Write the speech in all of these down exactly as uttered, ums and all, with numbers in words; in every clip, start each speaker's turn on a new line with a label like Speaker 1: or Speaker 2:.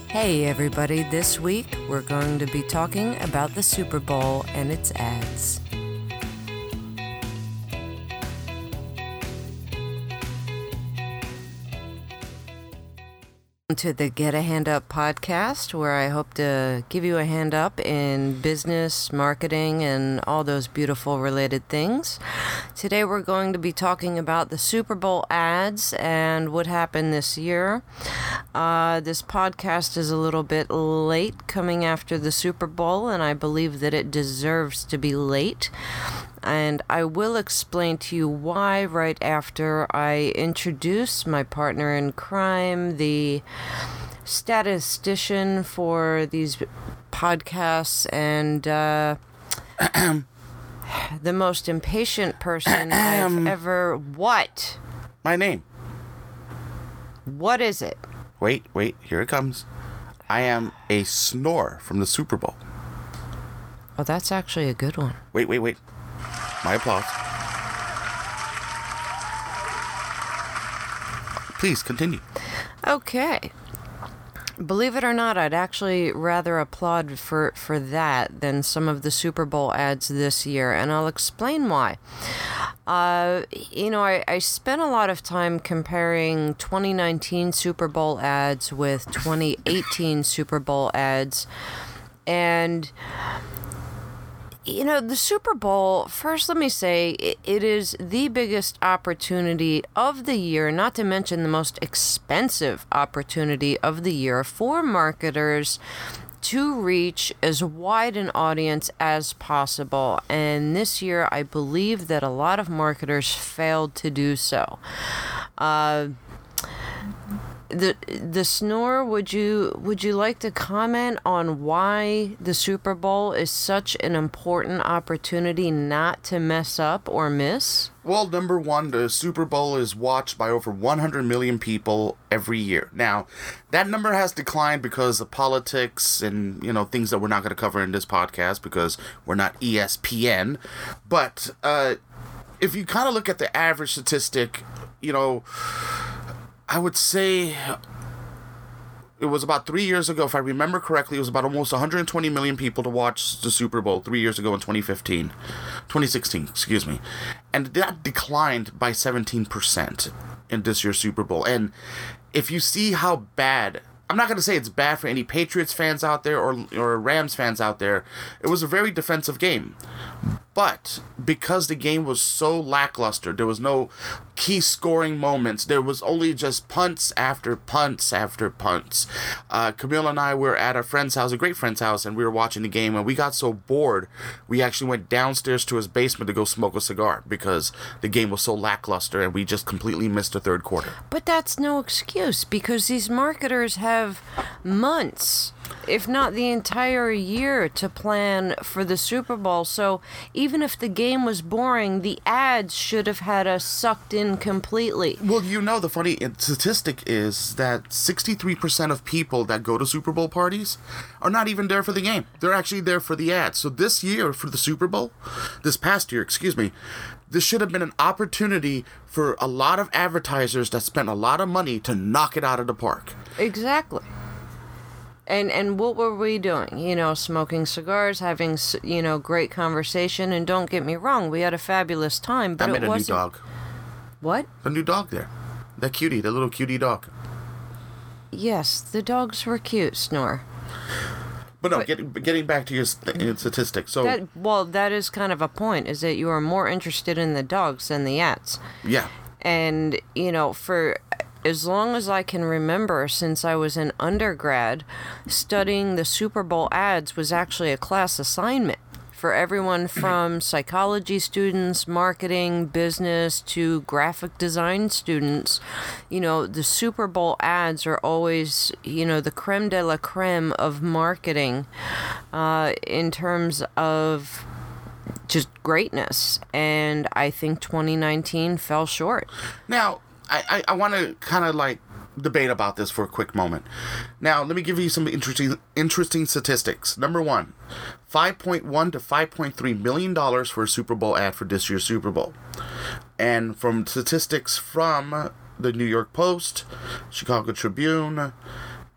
Speaker 1: Hey everybody, this week we're going to be talking about the Super Bowl and its ads. To the Get a Hand Up podcast, where I hope to give you a hand up in business, marketing, and all those beautiful related things. Today we're going to be talking about the Super Bowl ads and what happened this year. Uh, this podcast is a little bit late coming after the Super Bowl, and I believe that it deserves to be late. And I will explain to you why right after I introduce my partner in crime, the statistician for these podcasts and uh, the most impatient person I've ever... What?
Speaker 2: My name.
Speaker 1: What is it?
Speaker 2: Wait, wait, here it comes. I am a snore from the Super Bowl.
Speaker 1: Oh, that's actually a good one.
Speaker 2: Wait, wait, wait. My applause. Please continue.
Speaker 1: Okay. Believe it or not, I'd actually rather applaud for, for that than some of the Super Bowl ads this year, and I'll explain why. Uh, you know, I, I spent a lot of time comparing twenty nineteen Super Bowl ads with twenty eighteen Super Bowl ads, and... You know, the Super Bowl, first let me say, it, it is the biggest opportunity of the year, not to mention the most expensive opportunity of the year for marketers to reach as wide an audience as possible. And this year, I believe that a lot of marketers failed to do so. Uh... The the snore, would you would you like to comment on why the Super Bowl is such an important opportunity not to mess up or miss?
Speaker 2: Well, number one, the Super Bowl is watched by over one hundred million people every year. Now, that number has declined because of politics and, you know, things that we're not going to cover in this podcast because we're not E S P N. But uh, if you kind of look at the average statistic, you know... I would say it was about three years ago, if I remember correctly, it was about almost one hundred twenty million people to watch the Super Bowl three years ago in twenty fifteen, twenty sixteen, excuse me. And that declined by seventeen percent in this year's Super Bowl. And if you see how bad... I'm not going to say it's bad for any Patriots fans out there or or Rams fans out there. It was a very defensive game. But because the game was so lackluster, there was no key scoring moments. There was only just punts after punts after punts. Uh, Camille and I were at a friend's house, a great friend's house, and we were watching the game, and we got so bored, we actually went downstairs to his basement to go smoke a cigar because the game was so lackluster, and we just completely missed the third quarter.
Speaker 1: But that's no excuse, because these marketers have months, if not the entire year, to plan for the Super Bowl. So even if the game was boring, the ads should have had us sucked in completely.
Speaker 2: Well, you know, the funny statistic is that sixty-three percent of people that go to Super Bowl parties are not even there for the game. They're actually there for the ads. So this year for the Super Bowl, this past year, excuse me, this should have been an opportunity for a lot of advertisers that spent a lot of money to knock it out of the park.
Speaker 1: Exactly. And and what were we doing? You know, smoking cigars, having, you know, great conversation. And don't get me wrong, we had a fabulous time. But
Speaker 2: I met
Speaker 1: it
Speaker 2: a
Speaker 1: wasn't...
Speaker 2: new dog.
Speaker 1: What?
Speaker 2: A new dog there. That cutie, the little cutie dog.
Speaker 1: Yes, the dogs were cute, Snore.
Speaker 2: But no,
Speaker 1: but,
Speaker 2: getting, getting back to your st- statistics. So,
Speaker 1: that, well, that is kind of a point, is that you are more interested in the dogs than the ads.
Speaker 2: Yeah.
Speaker 1: And, you know, for... as long as I can remember, since I was an undergrad, studying the Super Bowl ads was actually a class assignment for everyone from psychology students, marketing, business, to graphic design students. You know, the Super Bowl ads are always, you know, the creme de la creme of marketing uh, in terms of just greatness. And I think twenty nineteen fell short.
Speaker 2: Now, I, I, I want to kind of like debate about this for a quick moment. Now, let me give you some interesting interesting statistics. Number one, five point one to five point three million dollars for a Super Bowl ad for this year's Super Bowl. And from statistics from the New York Post, Chicago Tribune,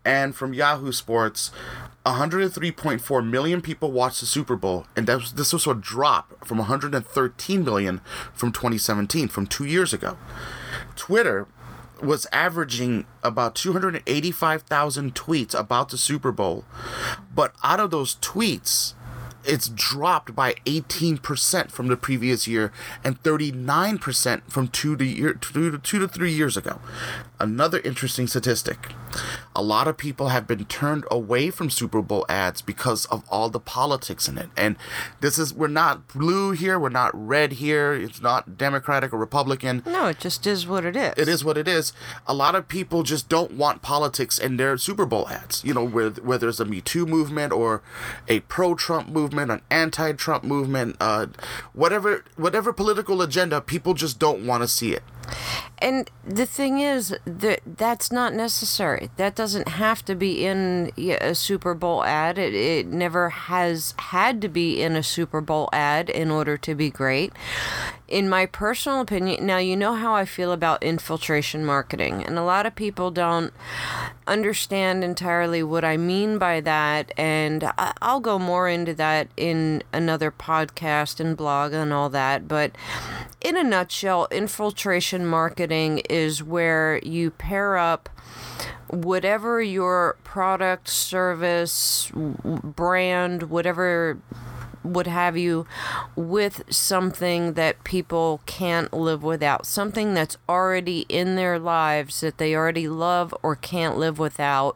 Speaker 2: And from Yahoo Sports, one hundred three point four million people watched the Super Bowl, and that was, this was a drop from one hundred thirteen million from twenty seventeen, from two years ago. Twitter was averaging about two hundred eighty-five thousand tweets about the Super Bowl, but out of those tweets, it's dropped by eighteen percent from the previous year and thirty-nine percent from two to, year, two, to, two to three years ago. Another interesting statistic. A lot of people have been turned away from Super Bowl ads because of all the politics in it. And this is, we're not blue here, we're not red here, it's not Democratic or Republican.
Speaker 1: No, it just is what it is.
Speaker 2: It is what it is. A lot of people just don't want politics in their Super Bowl ads. You know, whether, whether it's a Me Too movement or a pro-Trump movement, an anti-Trump movement, uh, whatever whatever political agenda, people just don't want to see it.
Speaker 1: And the thing is that that's not necessary. That doesn't have to be in a Super Bowl ad. It, it never has had to be in a Super Bowl ad in order to be great. In my personal opinion, now you know how I feel about infiltration marketing, and a lot of people don't understand entirely what I mean by that, and I'll go more into that in another podcast and blog and all that, but in a nutshell, infiltration marketing is where you pair up whatever your product, service, brand, whatever what have you, with something that people can't live without, something that's already in their lives that they already love or can't live without.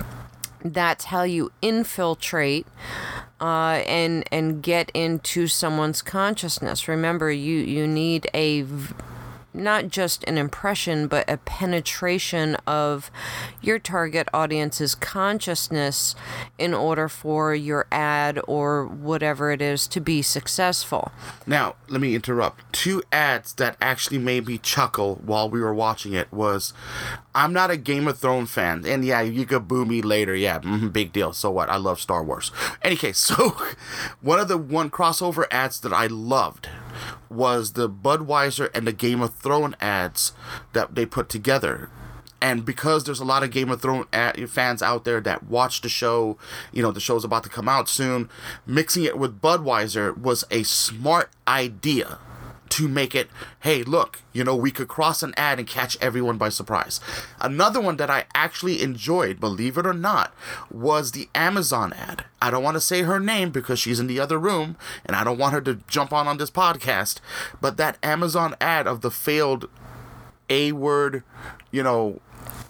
Speaker 1: That's how you infiltrate uh, and and get into someone's consciousness. Remember, you, you need a v- not just an impression, but a penetration of your target audience's consciousness in order for your ad or whatever it is to be successful.
Speaker 2: Now, let me interrupt. Two ads that actually made me chuckle while we were watching it was, I'm not a Game of Thrones fan, and yeah, you could boo me later, yeah, mm, big deal, so what, I love Star Wars. Any case, so one of the one crossover ads that I loved was the Budweiser and the Game of Thrones ads that they put together. And because there's a lot of Game of Thrones ad- fans out there that watch the show, you know, the show's about to come out soon, mixing it with Budweiser was a smart idea to make it, hey, look, you know, we could cross an ad and catch everyone by surprise. Another one that I actually enjoyed, believe it or not, was the Amazon ad. I don't want to say her name because she's in the other room, and I don't want her to jump on on this podcast, but that Amazon ad of the failed A-word, you know,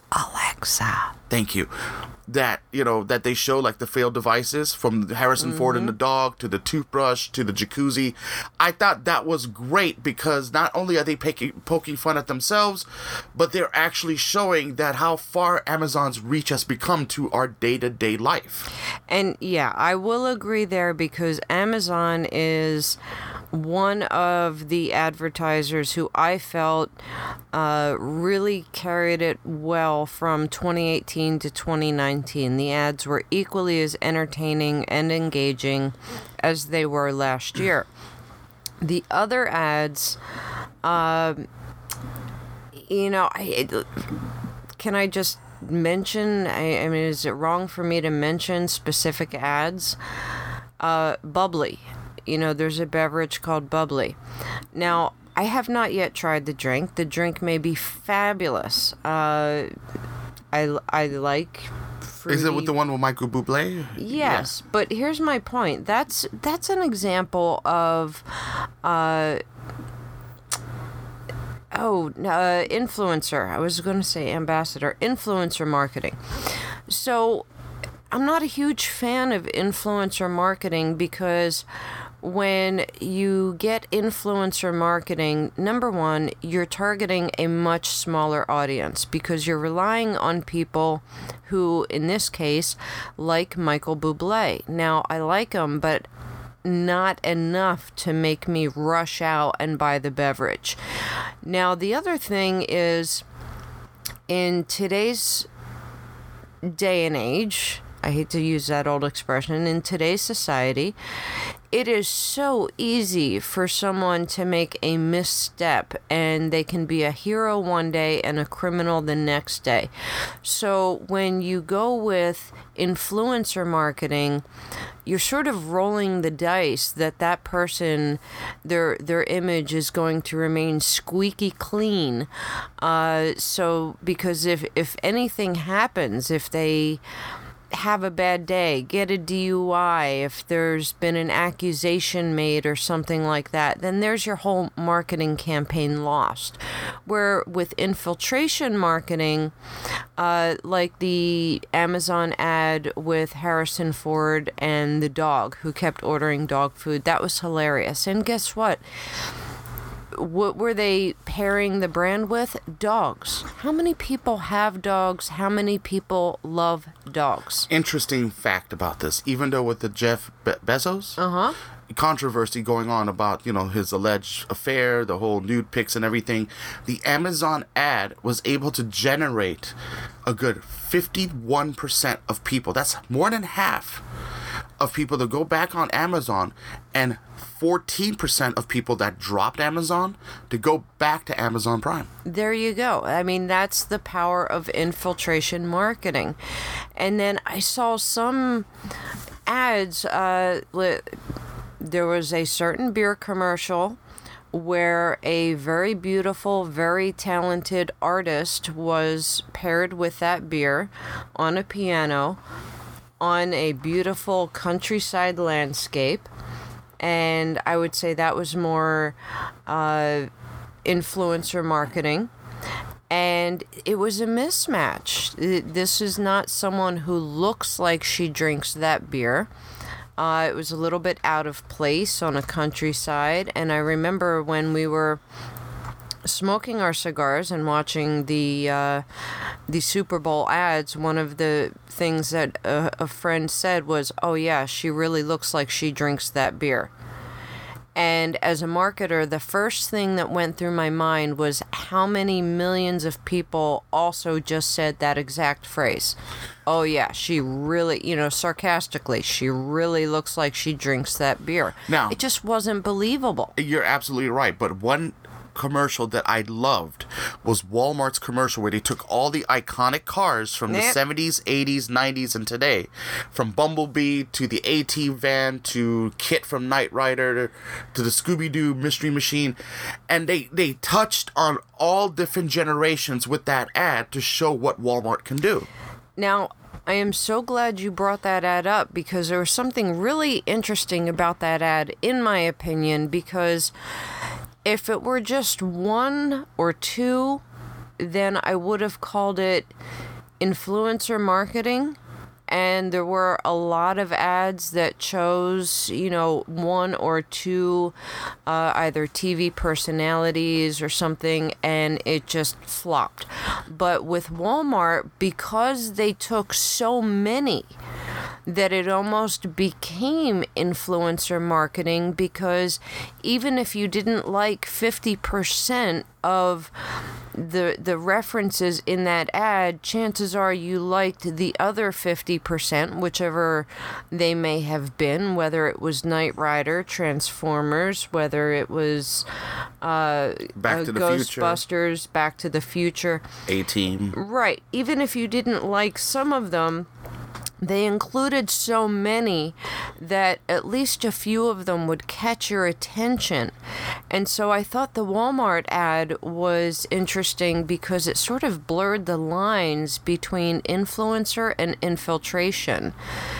Speaker 1: Alexa.
Speaker 2: Thank you. That, you know, that they show, like, the failed devices, from Harrison mm-hmm. Ford and the dog to the toothbrush to the jacuzzi. I thought that was great because not only are they poking, poking fun at themselves, but they're actually showing that how far Amazon's reach has become to our day-to-day life.
Speaker 1: And, yeah, I will agree there because Amazon is one of the advertisers who I felt uh, really carried it well from twenty eighteen to twenty nineteen. The ads were equally as entertaining and engaging as they were last year. The other ads, uh, you know, I, can I just mention, I, I mean, is it wrong for me to mention specific ads? Uh, Bubbly. You know, there's a beverage called Bubbly. Now, I have not yet tried the drink. The drink may be fabulous. Uh, I, I like fruity.
Speaker 2: Is it with the one with Michael Bublé?
Speaker 1: Yes, yeah. But here's my point. That's that's an example of, uh, oh, uh, influencer. I was going to say ambassador. Influencer marketing. So, I'm not a huge fan of influencer marketing because when you get influencer marketing, number one, you're targeting a much smaller audience because you're relying on people who, in this case, like Michael Bublé. Now, I like him, but not enough to make me rush out and buy the beverage. Now, the other thing is, in today's day and age, I hate to use that old expression, in today's society, it is so easy for someone to make a misstep and they can be a hero one day and a criminal the next day. So when you go with influencer marketing, you're sort of rolling the dice that that person, their their image is going to remain squeaky clean. Uh, so because if if anything happens, if they have a bad day, get a D U I, if there's been an accusation made or something like that, then there's your whole marketing campaign lost. Where with infiltration marketing, uh, like the Amazon ad with Harrison Ford and the dog who kept ordering dog food, that was hilarious. And guess what? What were they pairing the brand with? Dogs. How many people have dogs? How many people love dogs?
Speaker 2: Interesting fact about this. Even though with the Jeff Be- Bezos
Speaker 1: Uh-huh.
Speaker 2: controversy going on about, you know, his alleged affair, the whole nude pics and everything, the Amazon ad was able to generate a good fifty-one percent of people. That's more than half of people to go back on Amazon, and fourteen percent of people that dropped Amazon to go back to Amazon Prime.
Speaker 1: There you go. I mean, that's the power of infiltration marketing. And then I saw some ads. Uh, li- there was a certain beer commercial where a very beautiful, very talented artist was paired with that beer on a piano on a beautiful countryside landscape. And I would say that was more uh, influencer marketing. And it was a mismatch. This is not someone who looks like she drinks that beer. Uh, it was a little bit out of place on a countryside. And I remember when we were smoking our cigars and watching the uh, the Super Bowl ads, one of the things that a, a friend said was, "Oh yeah, she really looks like she drinks that beer." And as a marketer, the first thing that went through my mind was how many millions of people also just said that exact phrase. Oh yeah, she really, you know, sarcastically, she really looks like she drinks that beer.
Speaker 2: Now,
Speaker 1: it just wasn't believable.
Speaker 2: You're absolutely right, but one commercial that I loved was Walmart's commercial where they took all the iconic cars from the
Speaker 1: Yep.
Speaker 2: seventies, eighties, nineties, and today, from Bumblebee to the A-Team van to Kit from Knight Rider to the Scooby-Doo Mystery Machine, and they, they touched on all different generations with that ad to show what Walmart can do.
Speaker 1: Now, I am so glad you brought that ad up because there was something really interesting about that ad, in my opinion, because if it were just one or two, then I would have called it influencer marketing. And there were a lot of ads that chose, you know, one or two, uh, either T V personalities or something, and it just flopped. But with Walmart, because they took so many, that it almost became influencer marketing, because even if you didn't like fifty percent of the the references in that ad, chances are you liked the other fifty percent, whichever they may have been, whether it was Knight Rider, Transformers, whether it was uh,
Speaker 2: Back
Speaker 1: uh,
Speaker 2: to the Future.
Speaker 1: Ghostbusters, Back to the Future.
Speaker 2: A-Team.
Speaker 1: Right. Even if you didn't like some of them, they included so many that at least a few of them would catch your attention. And so I thought the Walmart ad was interesting because it sort of blurred the lines between influencer and infiltration.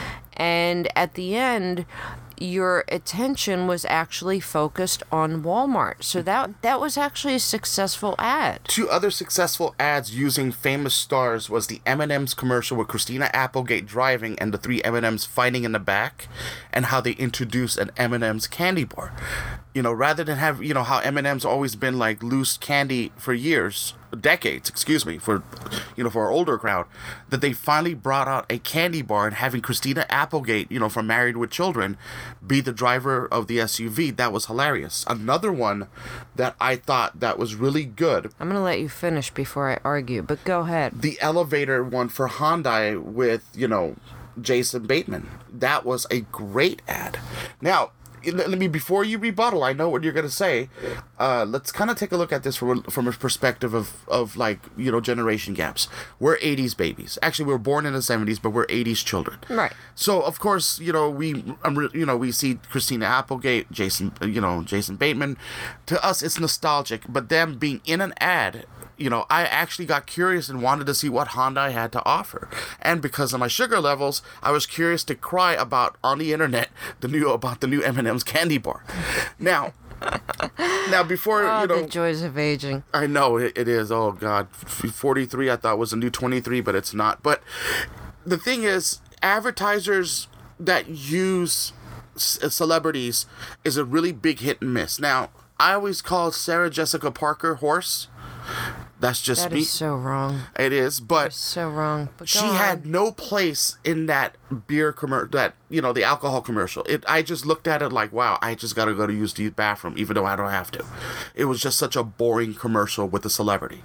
Speaker 1: And at the end, your attention was actually focused on Walmart. So that that was actually a successful ad.
Speaker 2: Two other successful ads using famous stars was the M and M's commercial with Christina Applegate driving and the three M and M's fighting in the back, and how they introduced an M and M's candy bar. You know, rather than have, you know, how M and M's always been like loose candy for years, decades, excuse me, for, you know, for our older crowd, that they finally brought out a candy bar, and having Christina Applegate, you know, from Married with Children, be the driver of the S U V. That was hilarious. Another one that I thought that was really good.
Speaker 1: I'm going to let you finish before I argue, but go ahead.
Speaker 2: The elevator one for Hyundai with, you know, Jason Bateman. That was a great ad. Now, let me, before you rebuttal, I know what you're gonna say. Uh, let's kind of take a look at this from a, from a perspective of of like, you know, generation gaps. We're eighties babies. Actually, we were born in the seventies, but we're eighties children.
Speaker 1: Right.
Speaker 2: So of course, you know, we um, you know we see Christina Applegate, Jason, you know, Jason Bateman. To us, it's nostalgic, but them being in an ad. You know, I actually got curious and wanted to see what Honda had to offer. And because of my sugar levels, I was curious to cry about, on the internet, the new about the new M and M's candy bar. Now, now before,
Speaker 1: oh,
Speaker 2: you know...
Speaker 1: the joys of aging.
Speaker 2: I know, it, it is. Oh, God. forty-three I thought was a new twenty-three, but it's not. But the thing is, advertisers that use c- celebrities is a really big hit and miss. Now, I always call Sarah Jessica Parker horse. That's just
Speaker 1: That
Speaker 2: me.
Speaker 1: is so wrong.
Speaker 2: It is, but
Speaker 1: It's so wrong. But
Speaker 2: she
Speaker 1: go on.
Speaker 2: had no place in that beer commercial, that, you know, the alcohol commercial. It, I just looked at it like, wow, I just got to go to use the bathroom, even though I don't have to. It was just such a boring commercial with a celebrity.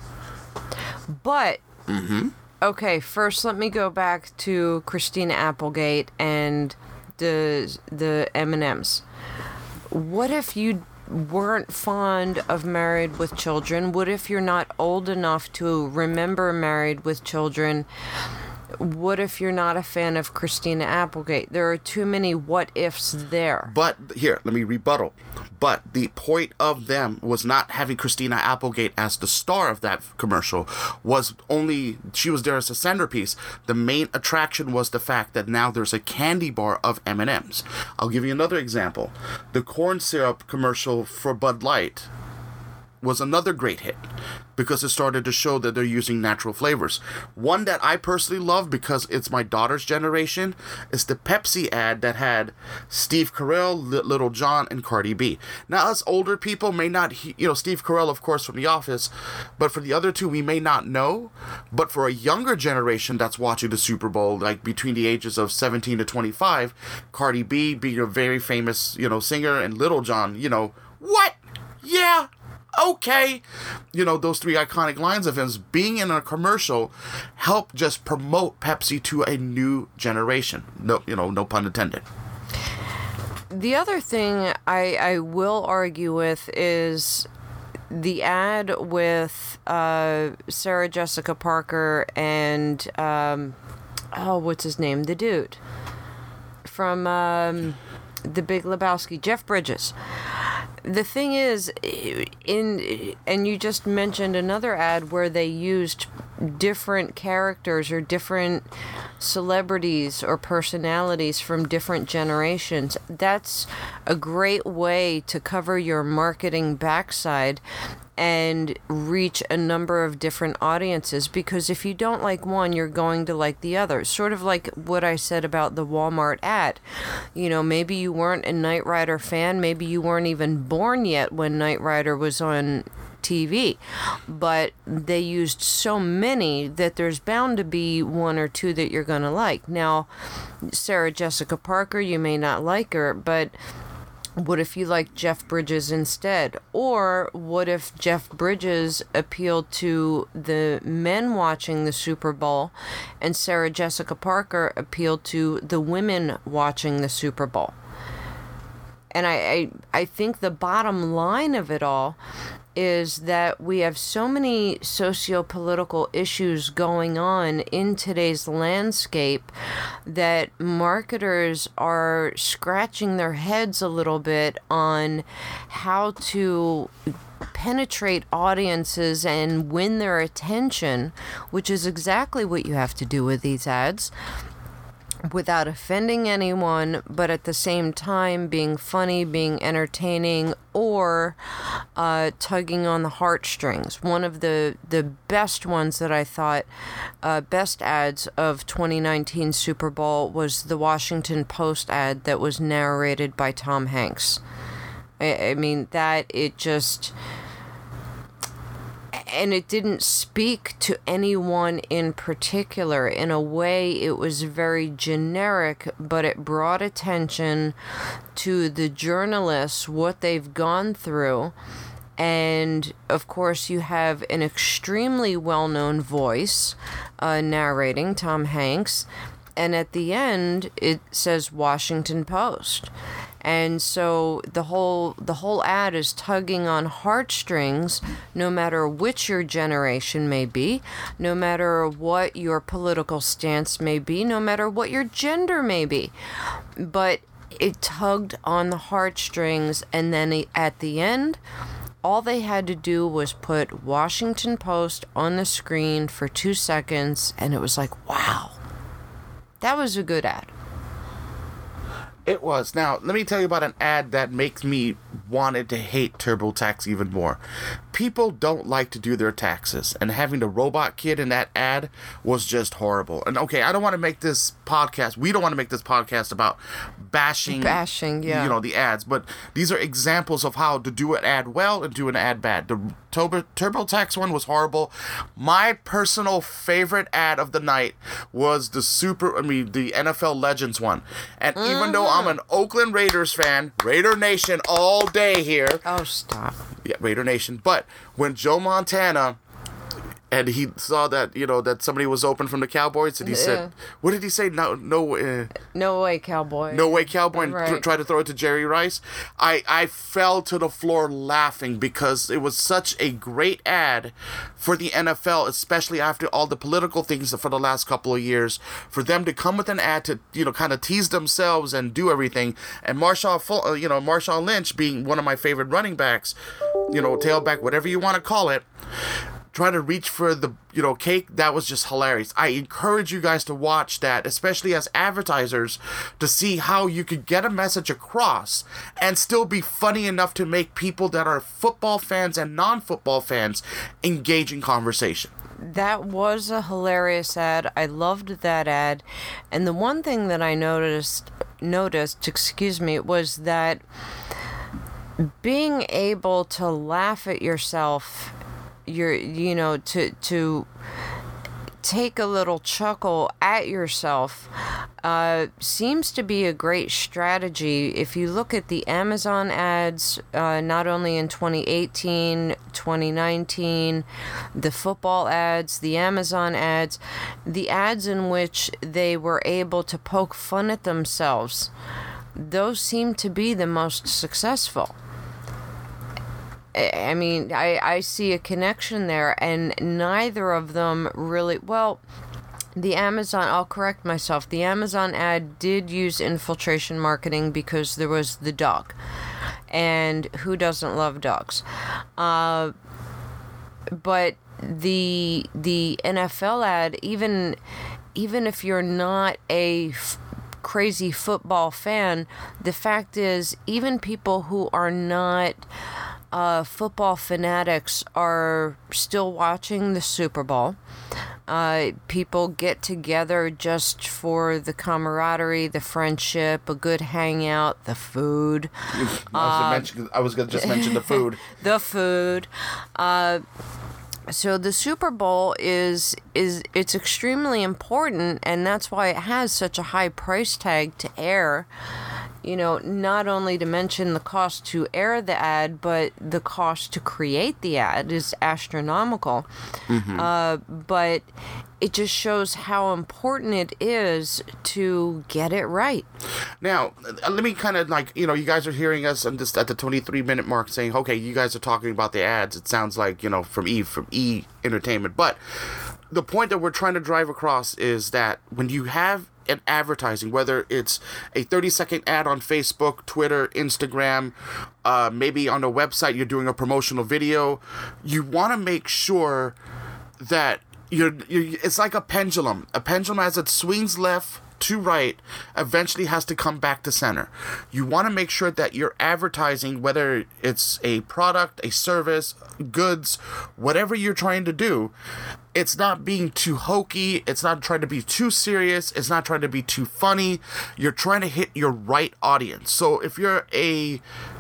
Speaker 1: But
Speaker 2: Mm-hmm.
Speaker 1: okay, first let me go back to Christina Applegate and the the M and M's. What if you weren't fond of Married with Children? What if you're not old enough to remember Married with Children? What if you're not a fan of Christina Applegate? There are too many what ifs there.
Speaker 2: But here, let me rebuttal. But the point of them was not having Christina Applegate as the star of that commercial. Was only she was there as a centerpiece. The main attraction was the fact that now there's a candy bar of M and M's. I'll give you another example. The corn syrup commercial for Bud Light was another great hit because it started to show that they're using natural flavors. One that I personally love because it's my daughter's generation is the Pepsi ad that had Steve Carell, Little John, and Cardi B. Now, us older people may not, he- you know, Steve Carell, of course, from The Office, but for the other two, we may not know. But for a younger generation that's watching the Super Bowl, like between the ages of seventeen to twenty-five, Cardi B being a very famous, you know, singer, and Little John, you know, what? Yeah. Okay, you know, those three iconic lines of his being in a commercial help just promote Pepsi to a new generation. No, you know, no pun intended.
Speaker 1: The other thing I, I will argue with is the ad with uh, Sarah Jessica Parker and, um, oh, what's his name? The dude from um, The Big Lebowski, Jeff Bridges. The thing is, in and you just mentioned another ad where they used different characters or different celebrities or personalities from different generations. That's a great way to cover your marketing backside and reach a number of different audiences, because if you don't like one, you're going to like the other. Sort of like what I said about the Walmart ad. You know, maybe you weren't a Knight Rider fan, maybe you weren't even born yet when Knight Rider was on T V, but they used so many that there's bound to be one or two that you're going to like. Now, Sarah Jessica Parker, you may not like her, but what if you like Jeff Bridges instead? Or what if Jeff Bridges appealed to the men watching the Super Bowl and Sarah Jessica Parker appealed to the women watching the Super Bowl? And I, I, I think the bottom line of it all is that we have so many socio-political issues going on in today's landscape that marketers are scratching their heads a little bit on how to penetrate audiences and win their attention, which is exactly what you have to do with these ads, without offending anyone, but at the same time being funny, being entertaining, or uh, tugging on the heartstrings. One of the, the best ones that I thought, uh, best ads of twenty nineteen Super Bowl was the Washington Post ad that was narrated by Tom Hanks. I, I mean, that it just... And it didn't speak to anyone in particular. In a way, it was very generic, but it brought attention to the journalists, what they've gone through. And, of course, you have an extremely well-known voice uh, narrating, Tom Hanks. And at the end, it says Washington Post. And so the whole the whole ad is tugging on heartstrings, no matter which your generation may be, no matter what your political stance may be, no matter what your gender may be. But it tugged on the heartstrings, and then at the end, all they had to do was put Washington Post on the screen for two seconds, and it was like, wow, that was a good ad.
Speaker 2: It was. Now, let me tell you about an ad that makes me wanted to hate TurboTax even more. People don't like to do their taxes, and having the robot kid in that ad was just horrible. And okay, I don't want to make this podcast, we don't want to make this podcast about bashing,
Speaker 1: bashing, yeah.
Speaker 2: you know, the ads, but these are examples of how to do an ad well and do an ad bad. The Turbo, TurboTax one was horrible. My personal favorite ad of the night was the super, I mean, the N F L Legends one. And mm-hmm. even though I'm an Oakland Raiders fan, Raider Nation all day here.
Speaker 1: Oh, stop.
Speaker 2: Yeah, Raider Nation. But when Joe Montana, and he saw that, you know, that somebody was open from the Cowboys, and he yeah. said, what did he say? No, no, uh,
Speaker 1: no way, Cowboy.
Speaker 2: No way, Cowboy, and
Speaker 1: right.
Speaker 2: th- tried to throw it to Jerry Rice. I, I fell to the floor laughing because it was such a great ad for the N F L, especially after all the political things for the last couple of years, for them to come with an ad to, you know, kind of tease themselves and do everything. And Marshawn, uh, you know, Marshawn Lynch being one of my favorite running backs, you know, tailback, whatever you want to call it, trying to reach for the, you know, cake, that was just hilarious. I encourage you guys to watch that, especially as advertisers, to see how you could get a message across and still be funny enough to make people that are football fans and non-football fans engage in conversation.
Speaker 1: That was a hilarious ad. I loved that ad. And the one thing that I noticed, noticed, excuse me, was that being able to laugh at yourself, you're, you know, to to take a little chuckle at yourself uh, seems to be a great strategy. If you look at the Amazon ads, uh, not only in twenty eighteen, twenty nineteen, the football ads, the Amazon ads, the ads in which they were able to poke fun at themselves, those seem to be the most successful. I mean, I, I see a connection there, and neither of them really, well, the Amazon, I'll correct myself, the Amazon ad did use infiltration marketing because there was the dog, and who doesn't love dogs? Uh, but the the N F L ad, even even if you're not a f- crazy football fan, the fact is, even people who are not Uh, football fanatics are still watching the Super Bowl. Uh, people get together just for the camaraderie, the friendship, a good hangout, the food.
Speaker 2: I was, uh, mention, I was going to just mention the food.
Speaker 1: the food. Uh, so the Super Bowl is is it's extremely important, and that's why it has such a high price tag to air. You know, not only to mention the cost to air the ad, but the cost to create the ad is astronomical. Mm-hmm. Uh, but it just shows how important it is to get it right.
Speaker 2: Now, let me kind of like, you know, you guys are hearing us on this, at the twenty-three minute mark saying, okay, you guys are talking about the ads. It sounds like, you know, from E, from E Entertainment. But the point that we're trying to drive across is that when you have an advertising, whether it's a thirty second ad on Facebook, Twitter, Instagram, uh, maybe on a website you're doing a promotional video, you want to make sure that you're, you're it's like a pendulum. A pendulum, as it swings left to right, eventually has to come back to center. You want to make sure that you're advertising, whether it's a product, a service, goods, whatever you're trying to do, it's not being too hokey, it's not trying to be too serious, it's not trying to be too funny. You're trying to hit your right audience. So if you're a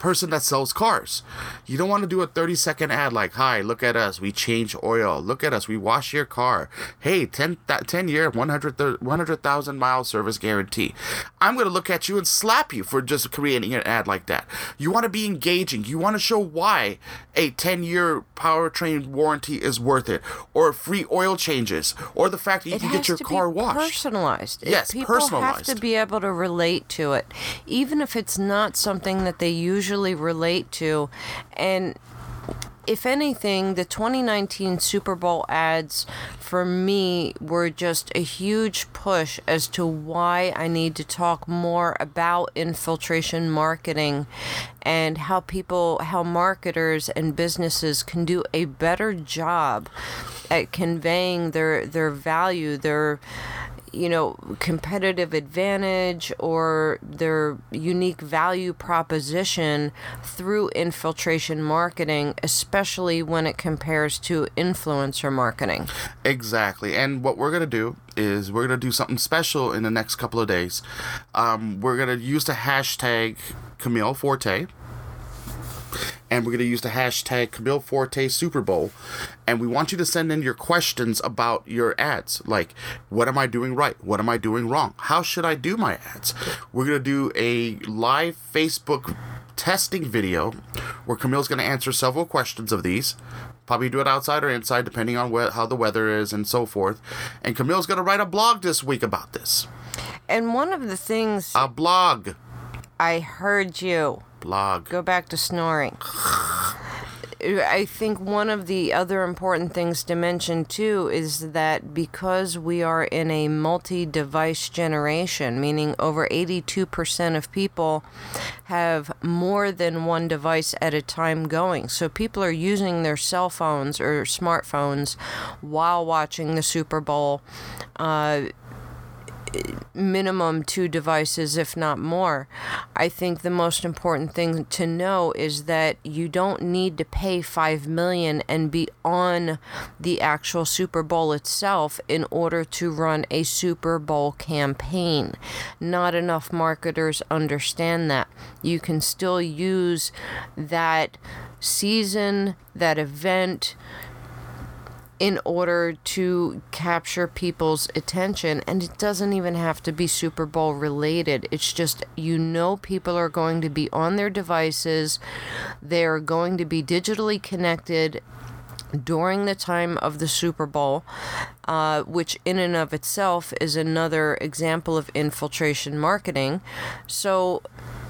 Speaker 2: person that sells cars. You don't want to do a thirty second ad like, hi, look at us, we change oil, look at us, we wash your car, hey, ten, ten year one hundred thousand mile service guarantee. I'm going to look at you and slap you for just creating an ad like that. You want to be engaging. You want to show why a ten year powertrain warranty is worth it, or free oil changes, or the fact that you
Speaker 1: it
Speaker 2: can
Speaker 1: has
Speaker 2: get your
Speaker 1: to
Speaker 2: car
Speaker 1: be
Speaker 2: washed.
Speaker 1: Personalized.
Speaker 2: Yes,
Speaker 1: People
Speaker 2: personalized.
Speaker 1: have to be able to relate to it, even if it's not something that they usually relate to. And if anything, the twenty nineteen Super Bowl ads for me were just a huge push as to why I need to talk more about infiltration marketing and how people, how marketers and businesses can do a better job at conveying their their value, their you know, competitive advantage or their unique value proposition through infiltration marketing, especially when it compares to influencer marketing.
Speaker 2: Exactly. And what we're going to do is we're going to do something special in the next couple of days. Um, we're going to use the hashtag Camille Forte. And we're going to use the hashtag Camille Forte Super Bowl. And we want you to send in your questions about your ads. Like, what am I doing right? What am I doing wrong? How should I do my ads? We're going to do a live Facebook testing video where Camille's going to answer several questions of these. Probably do it outside or inside, depending on where, how the weather is and so forth. And Camille's going to write a blog this week about this.
Speaker 1: And one of the things...
Speaker 2: A blog.
Speaker 1: I heard you.
Speaker 2: Blog.
Speaker 1: Go back to snoring. I think one of the other important things to mention too is that because we are in a multi-device generation, meaning over eighty-two percent of people have more than one device at a time going. So people are using their cell phones or smartphones while watching the Super Bowl. Uh, minimum two devices, if not more. I think the most important thing to know is that you don't need to pay five million dollars and be on the actual Super Bowl itself in order to run a Super Bowl campaign. Not enough marketers understand that. You can still use that season, that event, in order to capture people's attention. And it doesn't even have to be Super Bowl related. It's just, you know, people are going to be on their devices. They're going to be digitally connected during the time of the Super Bowl, uh, which in and of itself is another example of infiltration marketing. So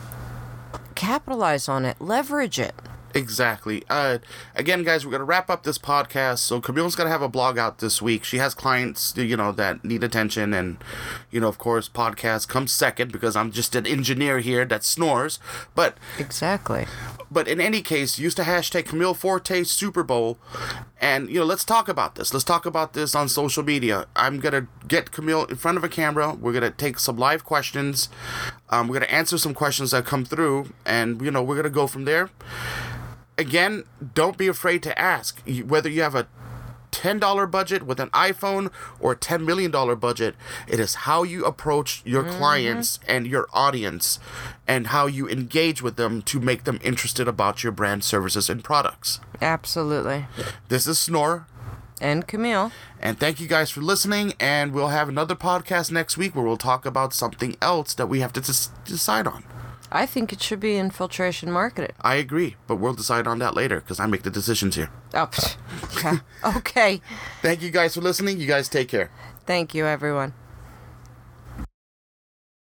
Speaker 1: capitalize on it, leverage it.
Speaker 2: Exactly. Uh, again, guys, we're going to wrap up this podcast. So Camille's going to have a blog out this week. She has clients, you know, that need attention. And, you know, of course, podcast comes second because I'm just an engineer here that snores. But
Speaker 1: exactly.
Speaker 2: But in any case, use the hashtag Camille Forte Super Bowl. And, you know, let's talk about this. Let's talk about this on social media. I'm going to get Camille in front of a camera. We're going to take some live questions. Um, we're going to answer some questions that come through. And, you know, we're going to go from there. Again, don't be afraid to ask. Whether you have a ten dollar budget with an iPhone or a ten million dollars budget, it is how you approach your mm-hmm. clients and your audience and how you engage with them to make them interested about your brand, services, and products.
Speaker 1: Absolutely.
Speaker 2: This is Snore.
Speaker 1: And Camille.
Speaker 2: And thank you guys for listening, and we'll have another podcast next week where we'll talk about something else that we have to des- decide on.
Speaker 1: I think it should be infiltration marketing.
Speaker 2: I agree, but we'll decide on that later because I make the decisions here.
Speaker 1: Oh, okay. Okay.
Speaker 2: Thank you guys for listening. You guys take care.
Speaker 1: Thank you, everyone.